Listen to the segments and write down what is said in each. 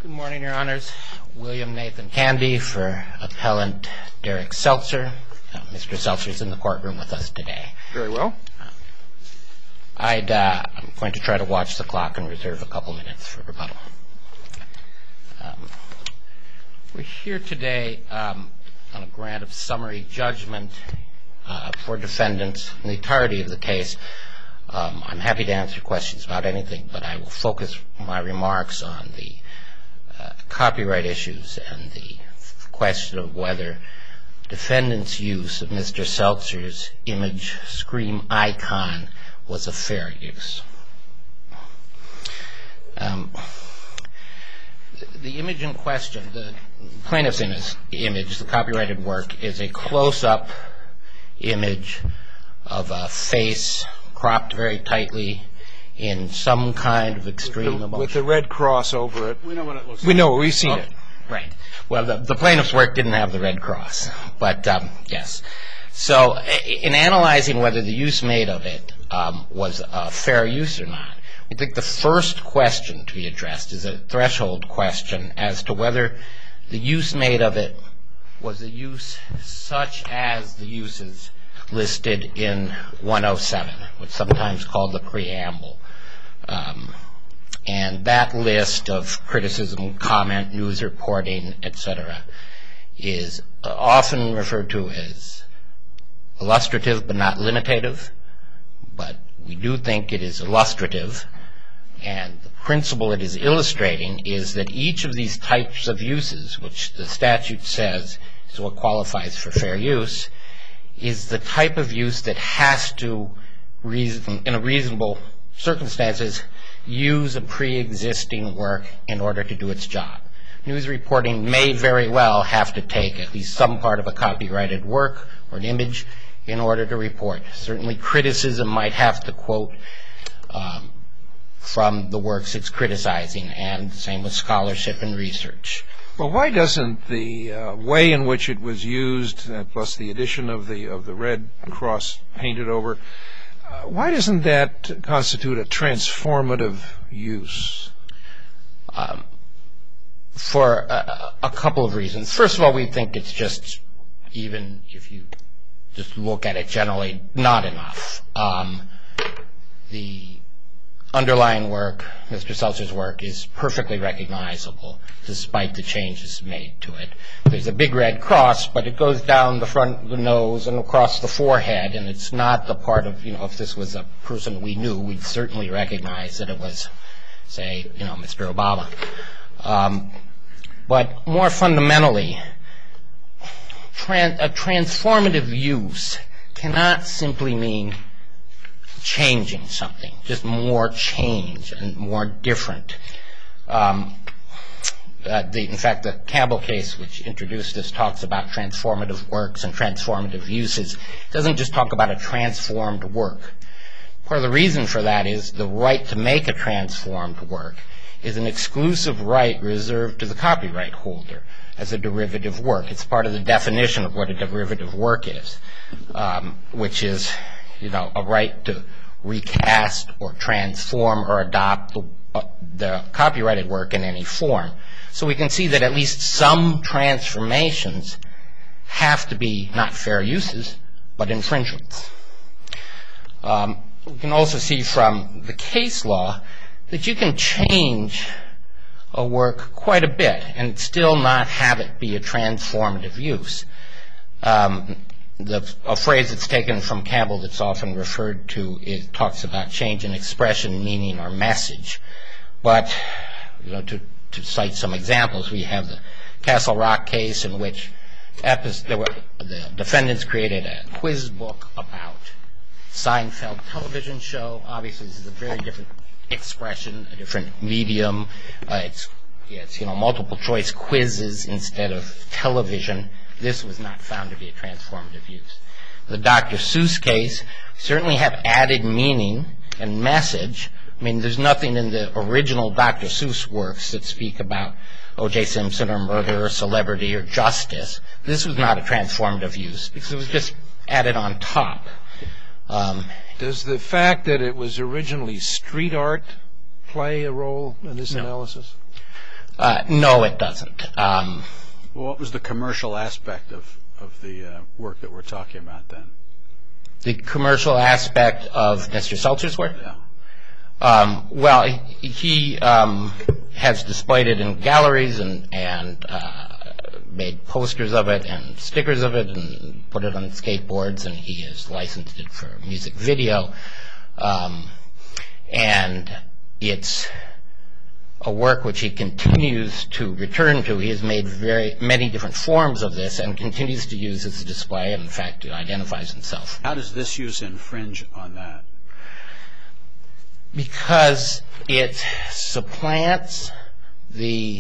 Good morning, Your Honors. William Nathan Canby for Appellant Derek Seltzer. Mr. Seltzer is in the courtroom with us today. Very well. I'm going to try to watch the clock and reserve a couple minutes for rebuttal. We're here today on a grant of summary judgment for defendants in the entirety of the case. I'm happy to answer questions about anything, but I will focus my remarks on the copyright issues and the question of whether defendants' use of Mr. Seltzer's image scream icon was a fair use. The image in question, the plaintiff's image, the copyrighted work, is a close-up image of a face cropped very tightly in some kind of extreme emotion. With the red cross over it. We know what it looks like. We know, we've seen it. Right. Well, the plaintiff's work didn't have the red cross, but yes. So in analyzing whether the use made of it was a fair use or not, I think the first question to be addressed is a threshold question as to whether the use made of it was a use such as the uses listed in 107, what's sometimes called the preamble. And that list of criticism, comment, news reporting, etc., is often referred to as illustrative but not limitative. But we do think it is illustrative, and the principle it is illustrating is that each of these types of uses, which the statute says is what qualifies for fair use, is the type of use that has to, in a reasonable circumstances, use a pre-existing work in order to do its job. News reporting may very well have to take at least some part of a copyrighted work or an image in order to report. Certainly criticism might have to quote from the works it's criticizing, and the same with scholarship and research. Well, why doesn't the way in which it was used, plus the addition of the red cross painted over, why doesn't that constitute a transformative use? For a couple of reasons. First of all, we think it's just, even if you just look at it generally, not enough. The underlying work, Mr. Seltzer's work, is perfectly recognizable despite the changes made to it. There's a big red cross, but it goes down the front of the nose and across the forehead, and it's not the part of, if this was a person we knew, we'd certainly recognize that it was, say, Mr. Obama. But more fundamentally, a transformative use cannot simply mean changing something, just more change and more different. In fact, the Campbell case, which introduced this, talks about transformative works and transformative uses. It doesn't just talk about a transformed work. Part of the reason for that is the right to make a transformed work is an exclusive right reserved to the copyright holder as a derivative work. It's part of the definition of what a derivative work is, which is, a right to recast or transform or adopt the copyrighted work in any form. So we can see that at least some transformations have to be not fair uses, but infringements. We can also see from the case law that you can change a work quite a bit and still not have it be a transformative use. A phrase that's taken from Campbell that's often referred to, it talks about change in expression, meaning, or message. But, to cite some examples, we have the Castle Rock case in which the defendants created a quiz book about Seinfeld television show. Obviously, this is a very different expression, a different medium. It's multiple choice quizzes instead of television. This was not found to be a transformative use. The Dr. Seuss case certainly have added meaning and message. I mean, there's nothing in the original Dr. Seuss works that speak about O.J. Simpson or murder or celebrity or justice. This was not a transformative use because it was just added on top. Does the fact that it was originally street art play a role in this analysis? No, it doesn't. Well, what was the commercial aspect of the work that we're talking about then? The commercial aspect of Mr. Seltzer's work? Yeah. Well, he has displayed it in galleries and made posters of it and stickers of it and put it on skateboards, and he has licensed it for music video. And it's a work which he continues to return to. He has made very many different forms of this and continues to use as a display, and in fact identifies himself. How does this use infringe on that? Because it supplants the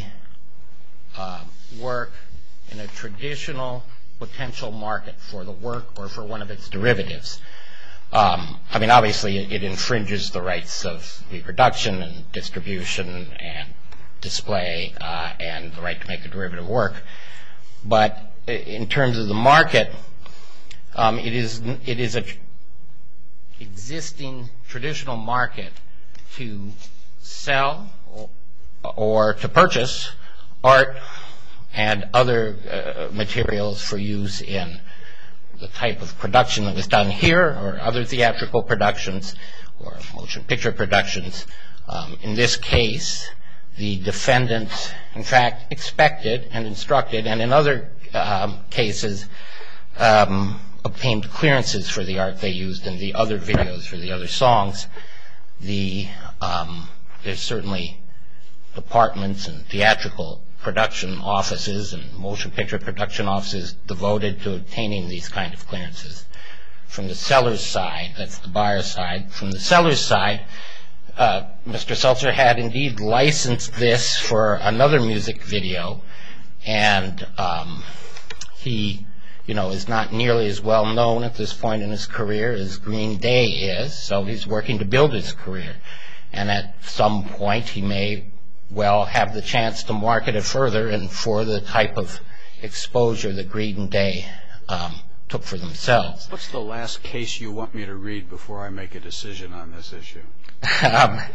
work in a traditional potential market for the work or for one of its derivatives. I mean, obviously, it infringes the rights of reproduction and distribution and display and the right to make a derivative work. But in terms of the market, it is a existing traditional market to sell or to purchase art and other materials for use in the type of production that was done here or other theatrical productions or motion picture productions. In this case, the defendant, in fact, expected and instructed, and in other cases, obtained clearances for the art they used in the other videos for the other songs. There's certainly departments and theatrical production offices and motion picture production offices devoted to obtaining these kind of clearances. From the seller's side, that's the buyer's side, from the seller's side, Mr. Seltzer had indeed licensed this for another music video, and he, is not nearly as well known at this point in his career as Green Day is, so he's working to build his career. And at some point, he may well have the chance to market it further and for the type of exposure that Green Day took for themselves. What's the last case you want me to read before I make a decision on this issue? I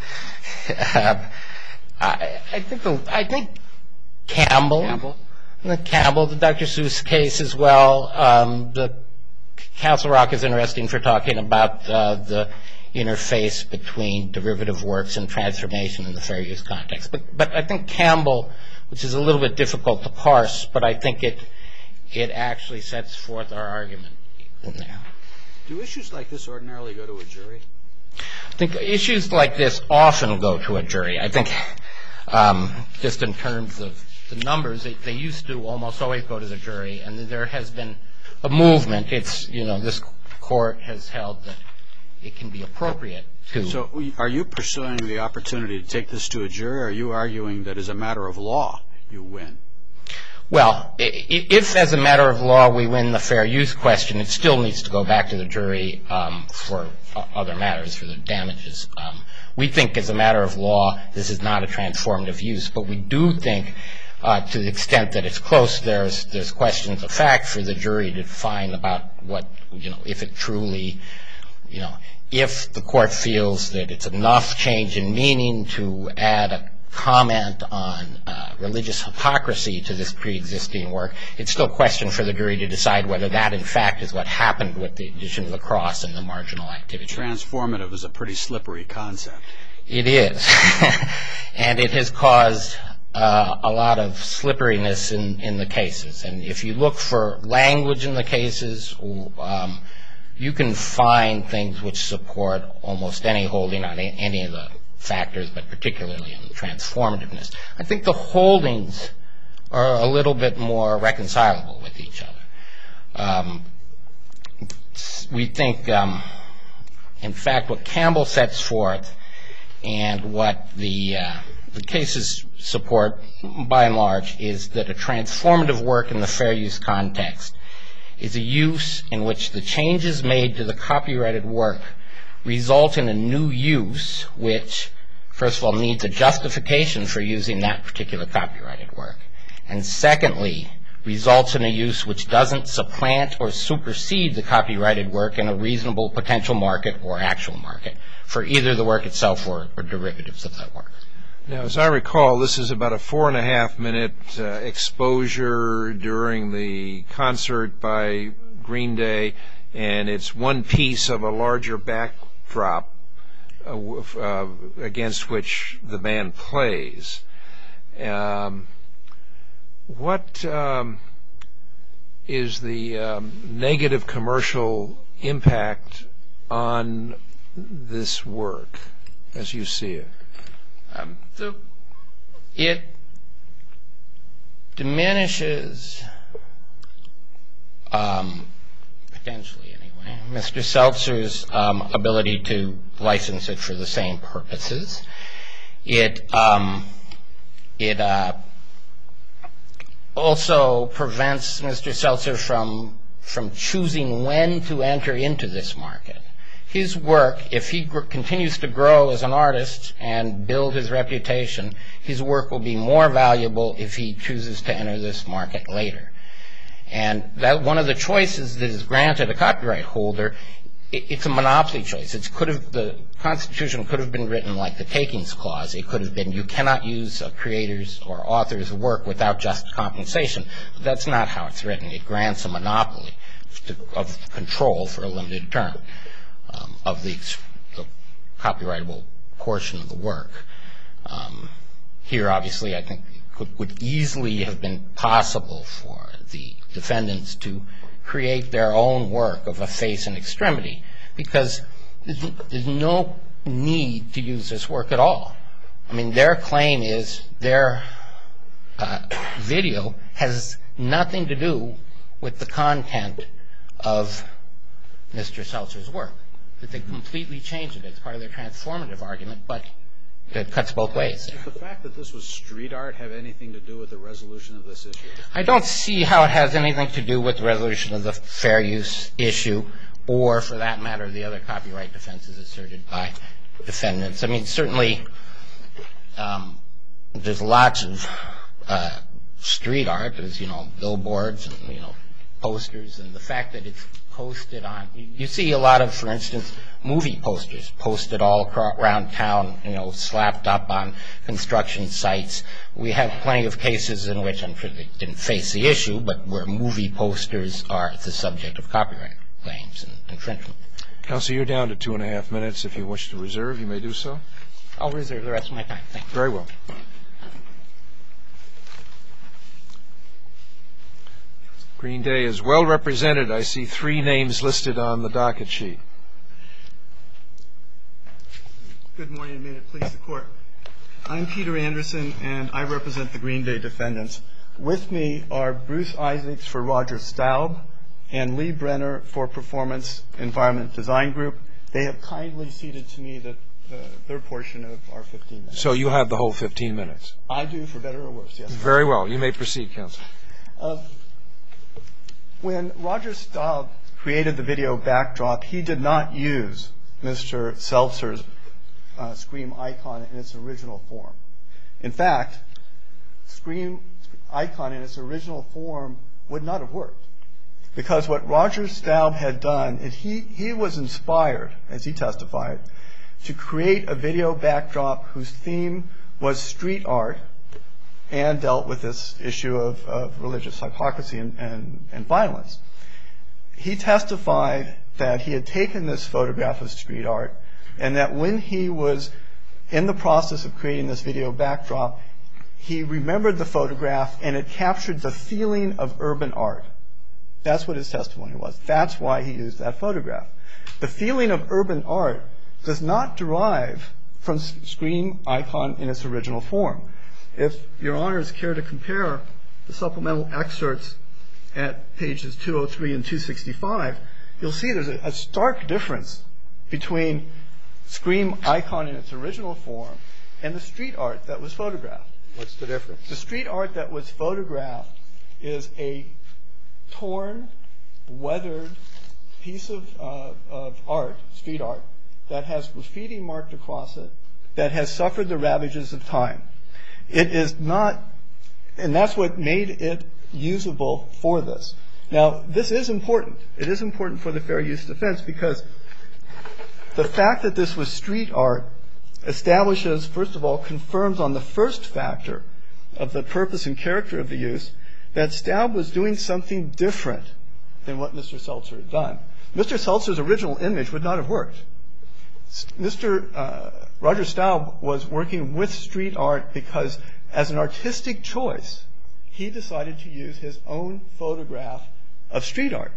think Campbell, the Dr. Seuss case as well. The Castle Rock is interesting for talking about the interface between derivative works and transformation in the fair use context. But I think Campbell, which is a little bit difficult to parse, but I think it actually sets forth our argument in there. Do issues like this ordinarily go to a jury? I think issues like this often go to a jury. I think just in terms of the numbers, they used to almost always go to the jury, and there has been a movement. This court has held that it can be appropriate to. So are you pursuing the opportunity to take this to a jury, or are you arguing that as a matter of law you win? Well, if as a matter of law we win the fair use question, it still needs to go back to the jury for other matters, for the damages. We think as a matter of law this is not a transformative use, but we do think to the extent that it's close, there's questions of fact for the jury to find about what, if it truly, if the court feels that it's enough change in meaning to add a comment on religious hypocrisy to this pre-existing work, it's still a question for the jury to decide whether that in fact is what happened with the addition of the cross and the marginal activity. Transformative is a pretty slippery concept. It is. And it has caused a lot of slipperiness in the cases. And if you look for language in the cases, you can find things which support almost any holding on any of the factors, but particularly in transformativeness. I think the holdings are a little bit more reconcilable with each other. We think, in fact, what Campbell sets forth and what the cases support, by and large, is that a transformative work in the fair use context is a use in which the changes made to the copyrighted work result in a new use which, first of all, needs a justification for using that particular copyrighted work, and secondly, results in a use which doesn't supplant or supersede the copyrighted work in a reasonable potential market or actual market for either the work itself or derivatives of that work. Now, as I recall, this is about a 4.5-minute exposure during the concert by Green Day, and it's one piece of a larger backdrop against which the band plays. What is the negative commercial impact on this work as you see it? It diminishes, potentially anyway, Mr. Seltzer's ability to license it for the same purposes. It also prevents Mr. Seltzer from choosing when to enter into this market. His work, if he continues to grow as an artist and build his reputation, his work will be more valuable if he chooses to enter this market later. And that one of the choices that is granted a copyright holder, it's a monopoly choice. The Constitution could have been written like the Takings Clause. It could have been, you cannot use a creator's or author's work without just compensation. But that's not how it's written. It grants a monopoly of control for a limited term of the copyrightable portion of the work. Here, obviously, I think it would easily have been possible for the defendants to create their own work of a face and extremity, because there's no need to use this work at all. I mean, their claim is their video has nothing to do with the content of Mr. Seltzer's work, that they completely changed it. It's part of their transformative argument, but it cuts both ways. Does the fact that this was street art have anything to do with the resolution of this issue? I don't see how it has anything to do with the resolution of the fair use issue, or, for that matter, the other copyright defenses asserted by defendants. I mean, certainly there's lots of street art. There's, billboards and, posters, and the fact that it's posted on, you see a lot of, for instance, movie posters posted all around town, slapped up on construction sites. We have plenty of cases in which, I'm sure they didn't face the issue, but where movie posters are the subject of copyright claims and infringement. Counsel, you're down to 2.5 minutes. If you wish to reserve, you may do so. I'll reserve the rest of my time. Thank you. Very well. Green Day is well represented. I see 3 names listed on the docket sheet. Good morning, and may it please the Court. I'm Peter Anderson, and I represent the Green Day defendants. With me are Bruce Isaacs for Roger Staub and Lee Brenner for Performance Environment Design Group. They have kindly ceded to me their portion of our 15 minutes. So you have the whole 15 minutes? I do, for better or worse, yes. Very well. You may proceed, Counsel. When Roger Staub created the video backdrop, he did not use Mr. Seltzer's Scream icon in its original form. In fact, Scream icon in its original form would not have worked, because what Roger Staub had done is he was inspired, as he testified, to create a video backdrop whose theme was street art and dealt with this issue of religious hypocrisy and violence. He testified that he had taken this photograph of street art, and that when he was in the process of creating this video backdrop, he remembered the photograph and it captured the feeling of urban art. That's what his testimony was. That's why he used that photograph. The feeling of urban art does not derive from Scream icon in its original form. If Your Honors care to compare the supplemental excerpts at pages 203 and 265, you'll see there's a stark difference between Scream icon in its original form and the street art that was photographed. What's the difference? The street art that was photographed is a torn, weathered piece of art, street art, that has graffiti marked across it, that has suffered the ravages of time. It is not, and that's what made it usable for this. Now, this is important. It is important for the fair use defense, because the fact that this was street art establishes, first of all, confirms on the first factor of the purpose and character of the use that Staub was doing something different than what Mr. Seltzer had done. Mr. Seltzer's original image would not have worked. Mr. Roger Staub was working with street art because, as an artistic choice, he decided to use his own photograph of street art.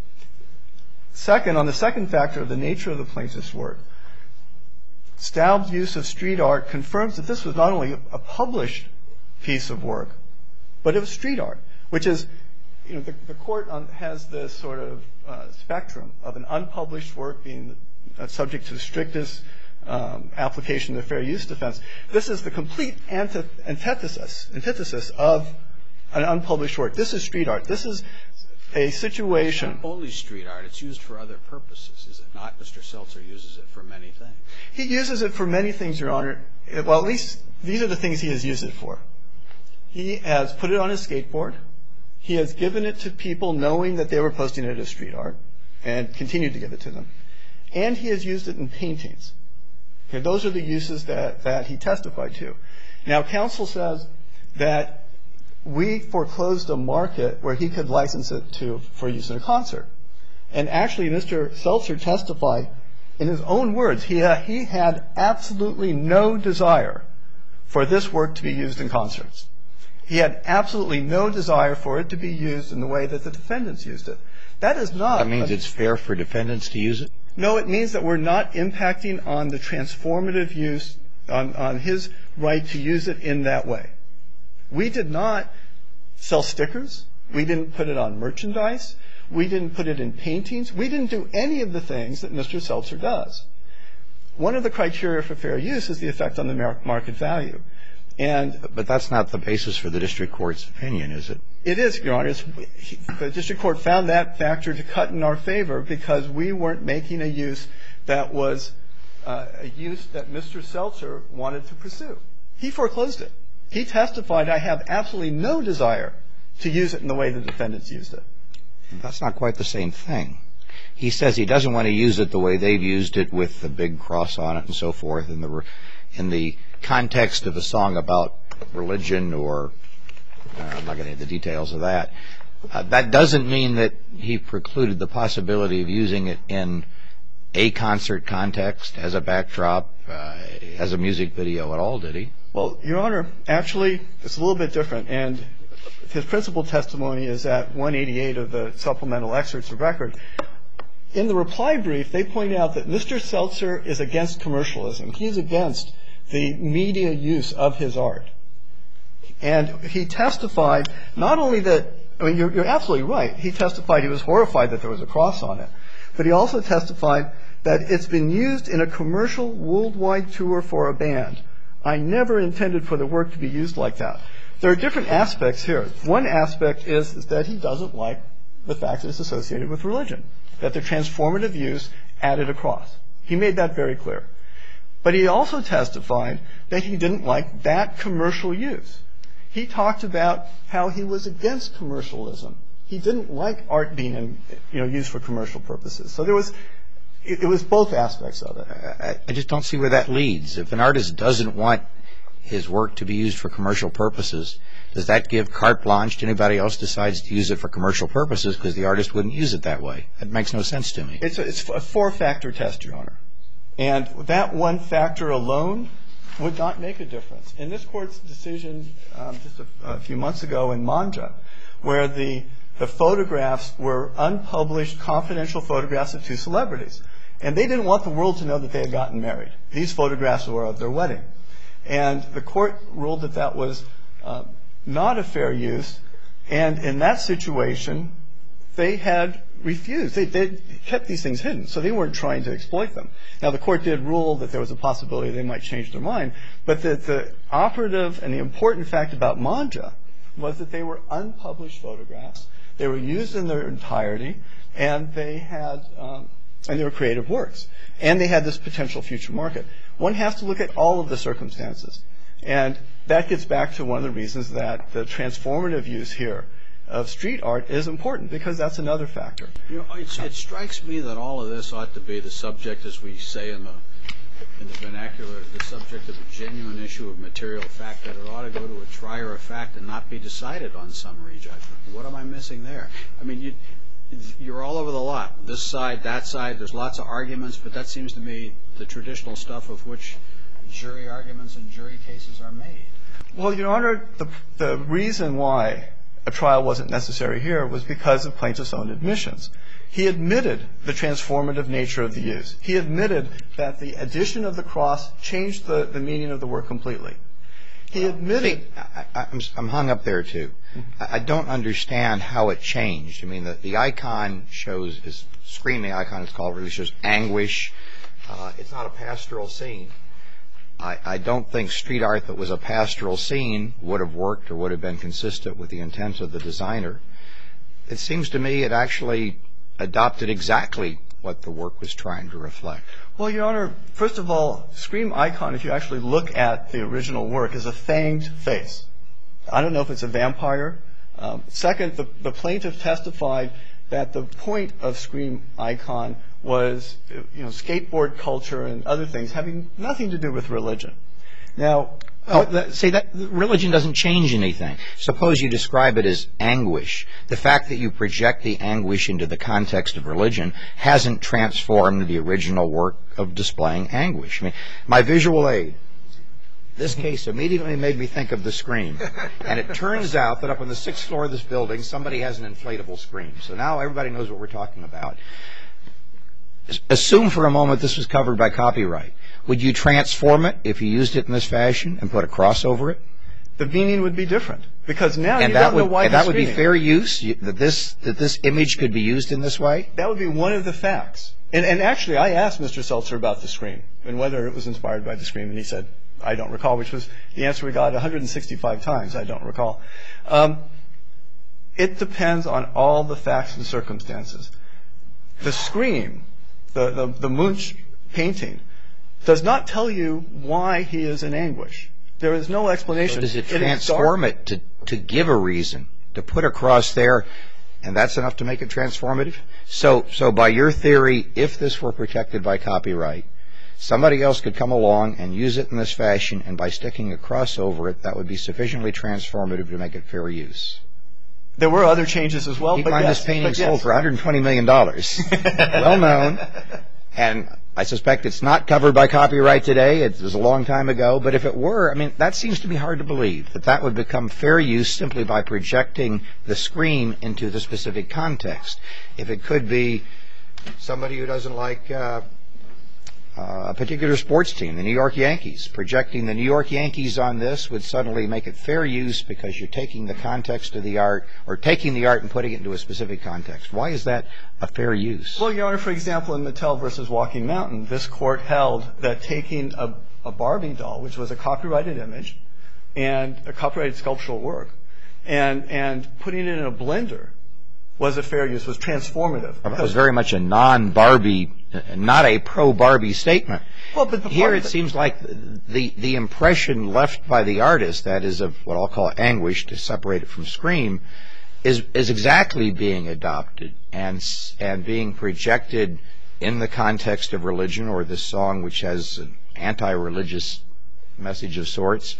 Second, on the second factor of the nature of the plaintiff's work, Staub's use of street art confirms that this was not only a published piece of work, but it was street art, which is, the court has this sort of spectrum of an unpublished work being subject to the strictest application of the fair use defense. This is the complete antithesis of an unpublished work. This is street art. This is a situation. It's not only street art. It's used for other purposes, is it not? Mr. Seltzer uses it for many things. He uses it for many things, Your Honor. Well, at least these are the things he has used it for. He has put it on his skateboard. He has given it to people knowing that they were posting it as street art and continued to give it to them. And he has used it in paintings. Okay, those are the uses that he testified to. Now, counsel says that we foreclosed a market where he could license it for use in a concert. And actually, Mr. Seltzer testified in his own words, he had absolutely no desire for this work to be used in concerts. He had absolutely no desire for it to be used in the way that the defendants used it. That is not. That means it's fair for defendants to use it? No, it means that we're not impacting on the transformative use, on his right to use it in that way. We did not sell stickers. We didn't put it on merchandise. We didn't put it in paintings. We didn't do any of the things that Mr. Seltzer does. One of the criteria for fair use is the effect on the market value. But that's not the basis for the district court's opinion, is it? It is, Your Honor. The district court found that factor to cut in our favor because we weren't making a use that was a use that Mr. Seltzer wanted to pursue. He foreclosed it. He testified, I have absolutely no desire to use it in the way the defendants used it. That's not quite the same thing. He says he doesn't want to use it the way they've used it with the big cross on it and so forth in the context of a song about religion or I'm not going to get the details of that. That doesn't mean that he precluded the possibility of using it in a concert context as a backdrop, as a music video at all, did he? Well, Your Honor, actually, it's a little bit different. And his principal testimony is at 188 of the supplemental excerpts of record. In the reply brief, they point out that Mr. Seltzer is against commercialism. He's against the media use of his art. And he testified not only that, I mean, you're absolutely right. He testified he was horrified that there was a cross on it. But he also testified that it's been used in a commercial worldwide tour for a band. I never intended for the work to be used like that. There are different aspects here. One aspect is that he doesn't like the fact that it's associated with religion, that the transformative use added a cross. He made that very clear. But he also testified that he didn't like that commercial use. He talked about how he was against commercialism. He didn't like art being used for commercial purposes. So it was both aspects of it. I just don't see where that leads. If an artist doesn't want his work to be used for commercial purposes, does that give carte blanche to anybody else decides to use it for commercial purposes because the artist wouldn't use it that way? That makes no sense to me. It's a four-factor test, Your Honor. And that one factor alone would not make a difference. In this Court's decision just a few months ago in Manja, where the photographs were unpublished, confidential photographs of two celebrities, and they didn't want the world to know that they had gotten married. These photographs were of their wedding. And the Court ruled that that was not a fair use, and in that situation, they had refused. They kept these things hidden, so they weren't trying to exploit them. Now, the Court did rule that there was a possibility they might change their mind, but the operative and the important fact about Manja was that they were unpublished photographs. They were used in their entirety, and they were creative works, and they had this potential future market. One has to look at all of the circumstances, and that gets back to one of the reasons that the transformative use here of street art is important, because that's another factor. It strikes me that all of this ought to be the subject, as we say in the in the vernacular, the subject of a genuine issue of material fact, that it ought to go to a trier of fact and not be decided on summary judgment. What am I missing there? I mean, you're all over the lot. This side, that side, there's lots of arguments, but that seems to me the traditional stuff of which jury arguments and jury cases are made. Well, Your Honor, the reason why a trial wasn't necessary here was because of plaintiff's own admissions. He admitted the transformative nature of the use. He admitted that the addition of the cross changed the meaning of the word completely. He admitted... I'm hung up there, too. I don't understand how it changed. I mean, the icon shows, this screaming icon it's called, really shows anguish. It's not a pastoral scene. I don't think street art that was a pastoral scene would have worked or would have been consistent with the intent of the designer. It seems to me it actually adopted exactly what the work was trying to reflect. Well, Your Honor, first of all, Scream icon, if you actually look at the original work, is a fanged face. I don't know if it's a vampire. Second, the plaintiff testified that the point of Scream icon was, skateboard culture and other things having nothing to do with religion. Now, see, that religion doesn't change anything. Suppose you describe it as anguish. The fact that you project the anguish into the context of religion hasn't transformed the original work of displaying anguish. I mean, my visual aid, this case immediately made me think of the Scream. And it turns out that up on the 6th floor of this building, somebody has an inflatable Scream. So now everybody knows what we're talking about. Assume for a moment this was covered by copyright. Would you transform it if you used it in this fashion and put a cross over it? The meaning would be different. Because now you don't know why he's screaming. And that would be fair use? That this image could be used in this way? That would be one of the facts. And actually, I asked Mr. Seltzer about the Scream and whether it was inspired by the Scream. And he said, I don't recall, which was the answer we got 165 times. I don't recall. It depends on all the facts and circumstances. The Scream, the Munch painting, does not tell you why he is in anguish. There is no explanation. So does it transform it to give a reason, to put a cross there, and that's enough to make it transformative? So by your theory, if this were protected by copyright, somebody else could come along and use it in this fashion, and by sticking a cross over it, that would be sufficiently transformative to make it fair use. There were other changes as well. Keep in mind this painting sold for $120 million. Well known. And I suspect it's not covered by copyright today. It was a long time ago. But if it were, I mean, that seems to be hard to believe, that would become fair use simply by projecting the Scream into the specific context. If it could be somebody who doesn't like a particular sports team, the New York Yankees, projecting the New York Yankees on this would suddenly make it fair use because you're taking the context of the art, or taking the art and putting it into a specific context. Why is that a fair use? Well, Your Honor, for example, in Mattel versus Walking Mountain, this court held that taking a Barbie doll, which was a copyrighted image and a copyrighted sculptural work, and putting it in a blender was a fair use, was transformative. It was very much a non-Barbie, not a pro-Barbie statement. Well, but here it seems like the impression left by the artist, that is of what I'll call anguish, to separate it from Scream, is exactly being adopted and being projected in the context of religion, or this song which has an anti-religious message of sorts.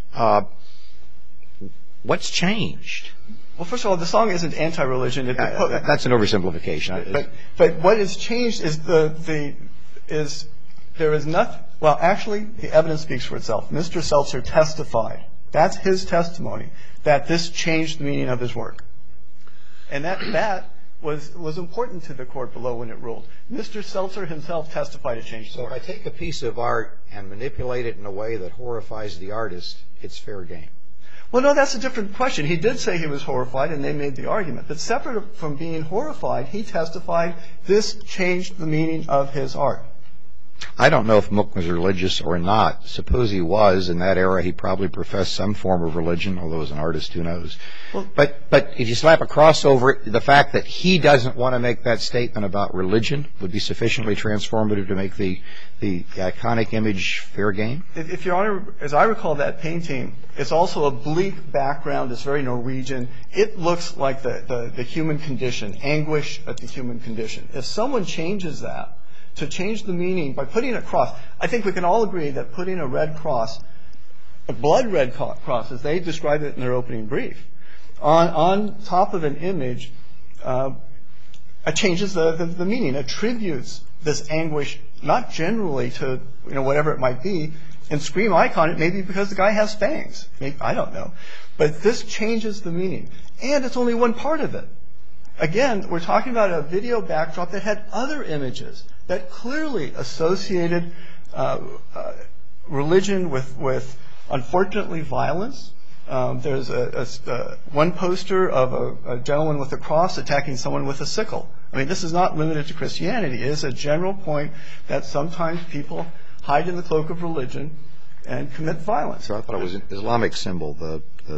What's changed? Well, first of all, the song isn't anti-religion. That's an oversimplification. But what has changed is there is nothing. Well, actually, the evidence speaks for itself. Mr. Seltzer testified. That's his testimony, that this changed the meaning of his work, and that was important to the court below when it ruled. Mr. Seltzer himself testified it changed the work. So if I take a piece of art and manipulate it in a way that horrifies the artist, it's fair game. Well, no, that's a different question. He did say he was horrified, and they made the argument. But separate from being horrified, he testified this changed the meaning of his art. I don't know if Mook was religious or not. Suppose he was. In that era, he probably professed some form of religion, although as an artist, who knows. Well, but if you slap a cross over it, the fact that he doesn't want to make that statement about religion would be sufficiently transformative to make the iconic image fair game? If Your Honor, as I recall that painting, it's also a bleak background. It's very Norwegian. It looks like the human condition, anguish at the human condition. If someone changes that to change the meaning by putting a cross. I think we can all agree that putting a red cross, a blood red cross, as they describe it in their opening brief, on top of an image, it changes the meaning, attributes this anguish not generally to whatever it might be. In Scream Icon, it may be because the guy has fangs. I don't know. But this changes the meaning. And it's only one part of it. Again, we're talking about a video backdrop that had other images that clearly associated religion with unfortunately, violence. There's one poster of a gentleman with a cross attacking someone with a sickle. I mean, this is not limited to Christianity. It is a general point that sometimes people hide in the cloak of religion and commit violence. So I thought it was an Islamic symbol, the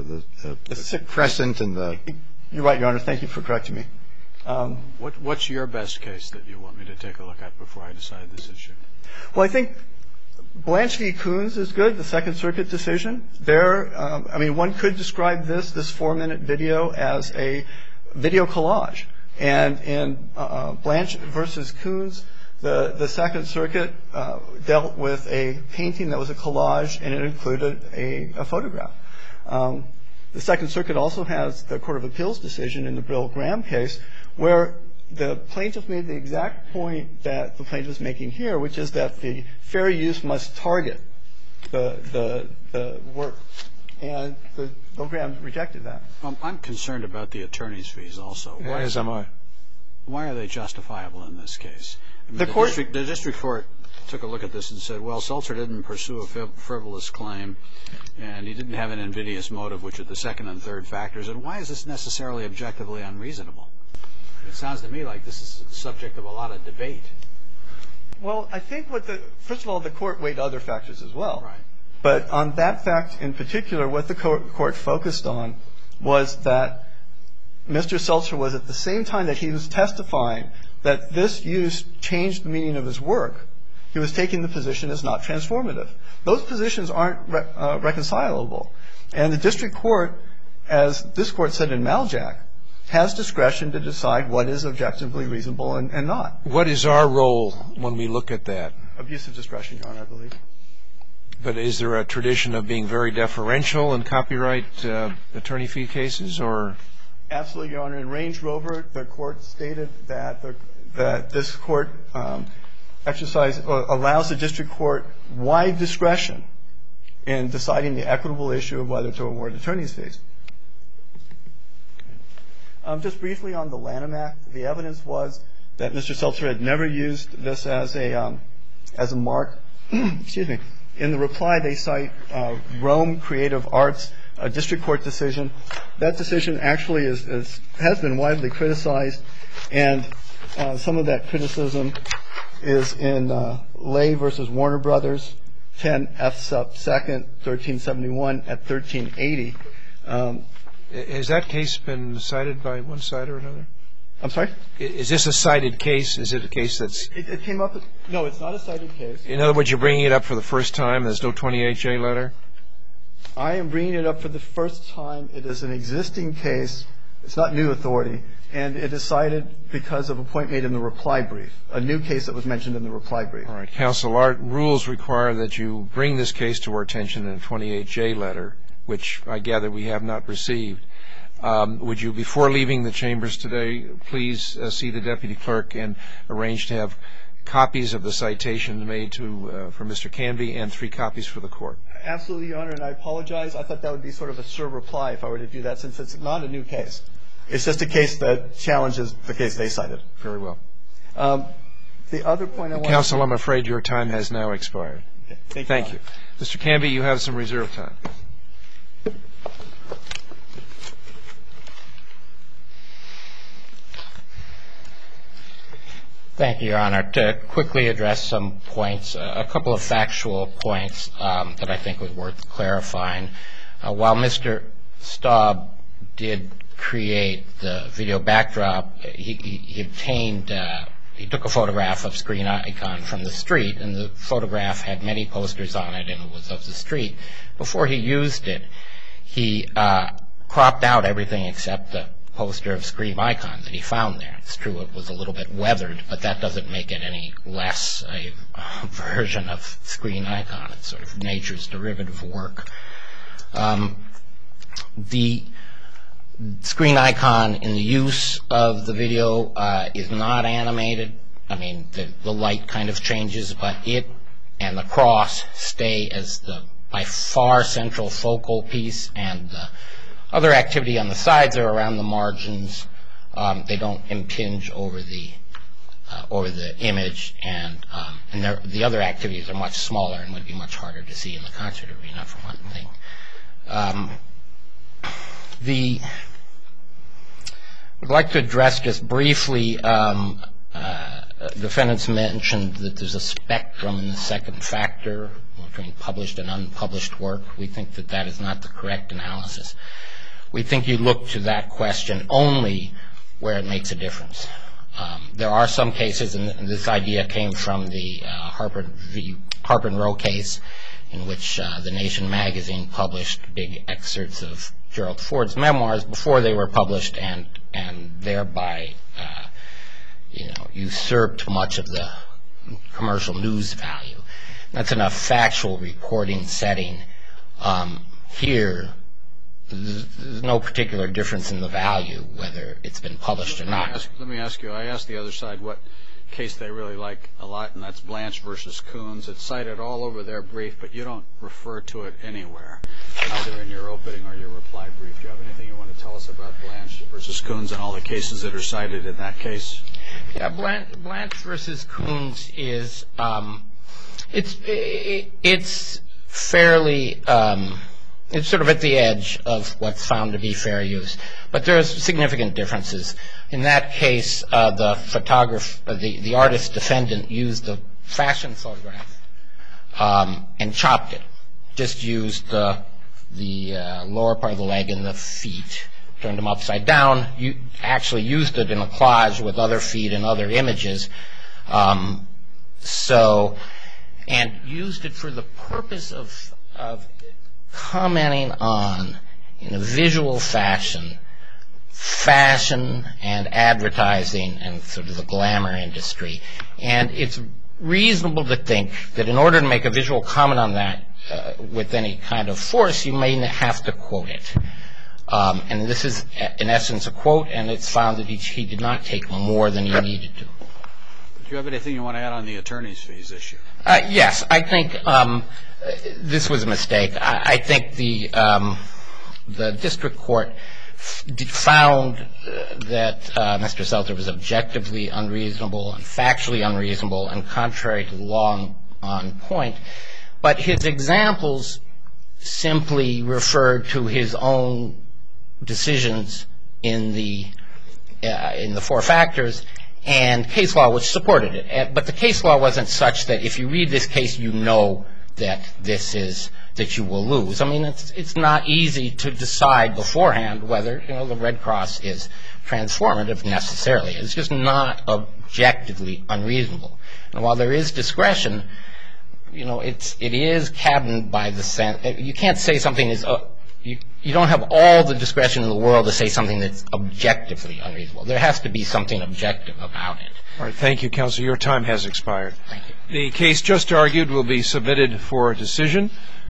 crescent and the... You're right, Your Honor. Thank you for correcting me. What's your best case that you want me to take a look at before I decide this issue? Well, I think Blanche v. Coons is good, the Second Circuit decision. There, one could describe this 4-minute video as a video collage. And in Blanche v. Coons, the Second Circuit dealt with a painting that was a collage, and it included a photograph. The Second Circuit also has the Court of Appeals decision in the Bill Graham case, where the plaintiff made the exact point that the plaintiff is making here, which is that the fair use must target the work. And the Bill Graham rejected that. I'm concerned about the attorney's fees also. As am I. Why are they justifiable in this case? The district court took a look at this and said, well, Seltzer didn't pursue a frivolous claim, and he didn't have an invidious motive, which are the second and third factors. And why is this necessarily objectively unreasonable? It sounds to me like this is the subject of a lot of debate. Well, I think first of all, the court weighed other factors as well. Right. But on that fact in particular, what the court focused on was that Mr. Seltzer was at the same time that he was testifying that this use changed the meaning of his work, he was taking the position as not transformative. Those positions aren't reconcilable. And the district court, as this court said in Maljack, has discretion to decide what is objectively reasonable and not. What is our role when we look at that? Abuse of discretion, Your Honor, I believe. But is there a tradition of being very deferential in copyright attorney fee cases, or? Absolutely, Your Honor. In Range Rover, the court stated that this court allows the district court wide discretion in deciding the equitable issue of whether to award attorney's fees. Just briefly on the Lanham Act, the evidence was that Mr. Seltzer had never used this as a mark. Excuse me. In the reply, they cite Rome Creative Arts, a district court decision. That decision actually has been widely criticized, and some of that criticism is in Lay v. Warner Brothers, 10 F. Sup. 2nd, 1371 at 1380. Has that case been cited by one side or another? I'm sorry? Is this a cited case? Is it a case that's... It came up... No, it's not a cited case. In other words, you're bringing it up for the first time? There's no 28J letter? I am bringing it up for the first time. It is an existing case. It's not new authority. And it is cited because of a point made in the reply brief, a new case that was mentioned in the reply brief. All right. Counsel, our rules require that you bring this case to our attention in a 28J letter, which I gather we have not received. Would you, before leaving the chambers today, please see the deputy clerk and arrange to have copies of the citation made for Mr. Canby and 3 copies for the court? Absolutely, Your Honor, and I apologize. I thought that would be sort of a sure reply if I were to do that, since it's not a new case. It's just a case that challenges the case they cited. Very well. The other point I want to... Counsel, I'm afraid your time has now expired. Okay. Thank you. Mr. Canby, you have some reserve time. Thank you, Your Honor. To quickly address some points, a couple of factual points that I think was worth clarifying. While Mr. Staub did create the video backdrop, he took a photograph of Screen Icon from the street, and the photograph had many posters on it, and it was of the street. Before he used it, he cropped out everything except the poster of Scream Icon that he found there. It's true it was a little bit weathered, but that doesn't make it any less a version of Scream Icon. It's sort of nature's derivative work. The Screen Icon in the use of the video is not animated. I mean, the light kind of changes, but it and the cross stay as the by far central focal piece, and the other activity on the sides or around the margins, they don't impinge over the image, and the other activities are much smaller and would be much harder to see in the concert arena, for one thing. I'd like to address just briefly, defendants mentioned that there's a spectrum in the second factor between published and unpublished work. We think that that is not the correct analysis. We think you look to that question only where it makes a difference. There are some cases, and this idea came from the Harper and Row case, in which The Nation magazine published big excerpts of Gerald Ford's memoirs before they were published, and thereby usurped much of the commercial news value. That's in a factual reporting setting. Here, there's no particular difference in the value, whether it's been published or not. Let me ask you, I asked the other side what case they really like a lot, and that's Blanche versus Coons. It's cited all over their brief, but you don't refer to it anywhere, either in your opening or your reply brief. Do you have anything you want to tell us about Blanche versus Coons and all the cases that are cited in that case? Yeah, Blanche versus Coons is it's fairly it's sort of at the edge of what's found to be fair use, but there's significant differences. In that case, the artist defendant used a fashion photograph and chopped it. Just used the lower part of the leg and the feet, turned them upside down. You actually used it in a collage with other feet and other images, and used it for the purpose of commenting on, in a visual fashion and advertising and sort of the glamour industry. And it's reasonable to think that in order to make a visual comment on that with any kind of force, you may have to quote it. And this is, in essence, a quote, and it's found that he did not take more than he needed to. Do you have anything you want to add on the attorney's fees issue? Yes, I think this was a mistake. I think the district court found that Mr. Seltzer was objectively unreasonable and factually unreasonable and contrary to the law on point. But his examples simply referred to his own decisions in the four factors and case law which supported it. But the case law wasn't such that if you read this case, you know that that you will lose. I mean, it's not easy to decide beforehand whether the Red Cross is transformative necessarily. It's just not objectively unreasonable. And while there is discretion, it is cabined by the sense. You can't say something is. You don't have all the discretion in the world to say something that's objectively unreasonable. There has to be something objective about it. All right. Thank you, counsel. Your time has expired. Thank you. The case just argued will be submitted for decision.